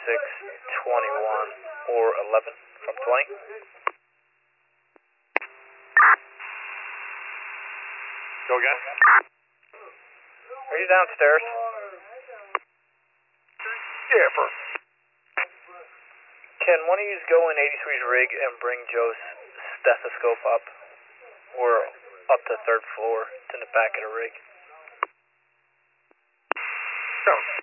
21 or 11 from 20. Go again. Are you downstairs? Yeah, first. Can one of you go in 83's rig and bring Joe's stethoscope up? Or up to the third floor to the back of the rig? No.